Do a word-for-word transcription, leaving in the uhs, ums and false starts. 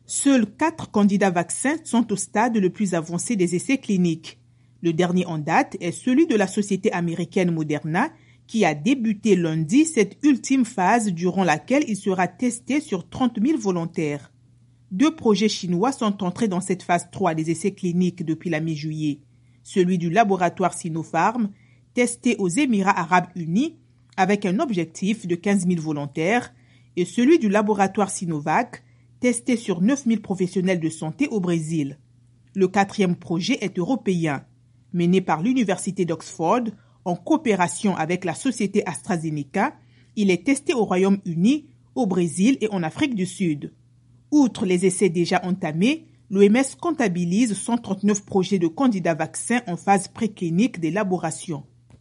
Seuls quatre candidats vaccins sont au stade le plus avancé des essais cliniques. Le dernier en date est celui de la société américaine Moderna, qui a débuté lundi cette ultime phase durant laquelle il sera testé sur trente mille volontaires. Deux projets chinois sont entrés dans cette phase trois des essais cliniques depuis la mi-juillet. Celui du laboratoire Sinopharm, testé aux Émirats arabes unis, avec un objectif de quinze mille volontaires, et celui du laboratoire Sinovac, testé sur neuf mille professionnels de santé au Brésil. Le quatrième projet est européen, mené par l'Université d'Oxford, en coopération avec la société AstraZeneca. Il est testé au Royaume-Uni, au Brésil et en Afrique du Sud. Outre les essais déjà entamés, l'O M S comptabilise cent trente-neuf projets de candidats vaccins en phase préclinique d'élaboration.